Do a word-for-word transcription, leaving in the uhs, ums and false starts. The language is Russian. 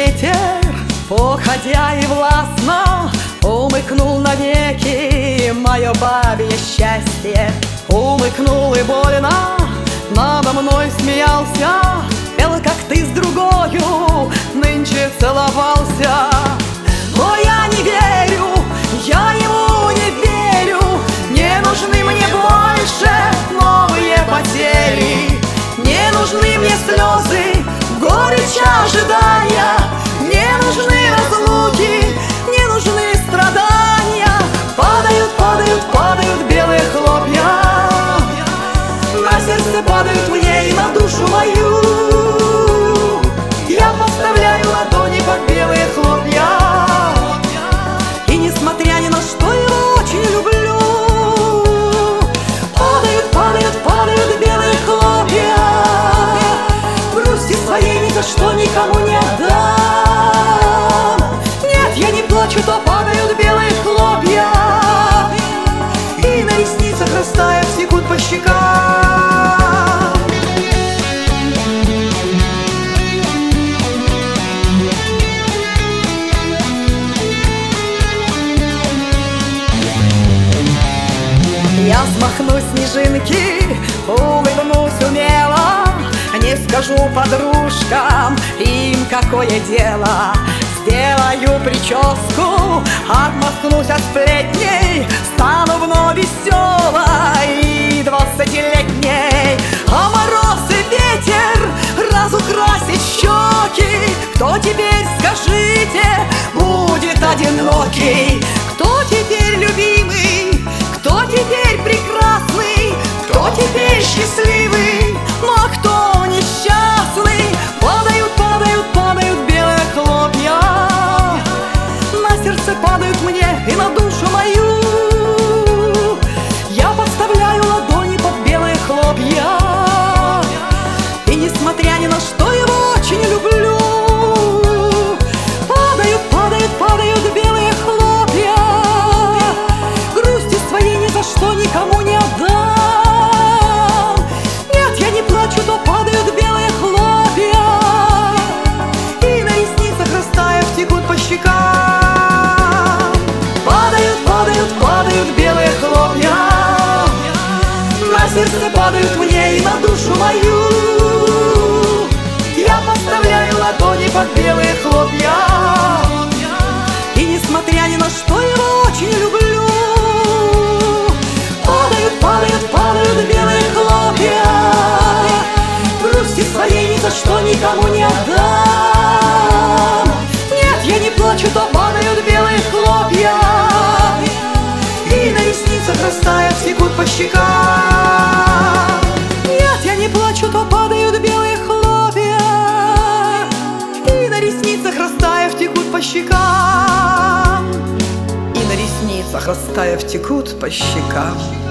ветер, походя и властно, умыкнул навеки мое бабье счастье. Умыкнул и больно, надо мной смеялся, пел, как ты с другою нынче целовался. Но я не верю, я ему не верю, не нужны мне больше новые потери. Не нужны мне слезы, горечь ожидания, не нужны разлуки, не нужны страдания. Падают, падают, падают белые хлопья, на сердце падают мне и на душу мою. Я подставляю ладони под белые хлопья, и несмотря ни на что его очень люблю. Падают, падают, падают белые хлопья, грусти своей ни за что никому не отдам. Нет, я не плачу, то падают белые хлопья, и на ресницах растаяв текут по щекам. Я смахну снежинки, улыбнусь умело, не скажу подружкам, им какое дело. Сделаю прическу, отмахнусь от сплетней, стану вновь веселой и двадцатилетней. А мороз и ветер разукрасит щеки, кто теперь, скажите, будет одинокий? Кто теперь любимый, кто теперь прекрасный, кто теперь счастливый, ну а кто несчастный? Падают, падают, падают белые хлопья, на сердце падают мне и на душу мою. Я подставляю ладони под белые хлопья, и несмотря ни на что его очень люблю. Падают, падают, падают белые хлопья, грусти своей ни за что никому не отдам. Нет, я не плачу, то падают белые хлопья, и на ресницах растаяв текут по щекам. Падают, падают, падают белые хлопья, на сердце падают мне и на душу мою. Я подставляю ладони под белые хлопья, и несмотря ни на что его очень люблю. Падают, падают, падают белые хлопья, грусти своей ни за что никому не отдам. Нет, я не плачу, то падают белые хлопья, и на ресницах растаяв текут по щекам. Нет, я не плачу, то падают белые хлопья, и на ресницах растаяв текут по щекам. И на ресницах растаяв текут по щекам.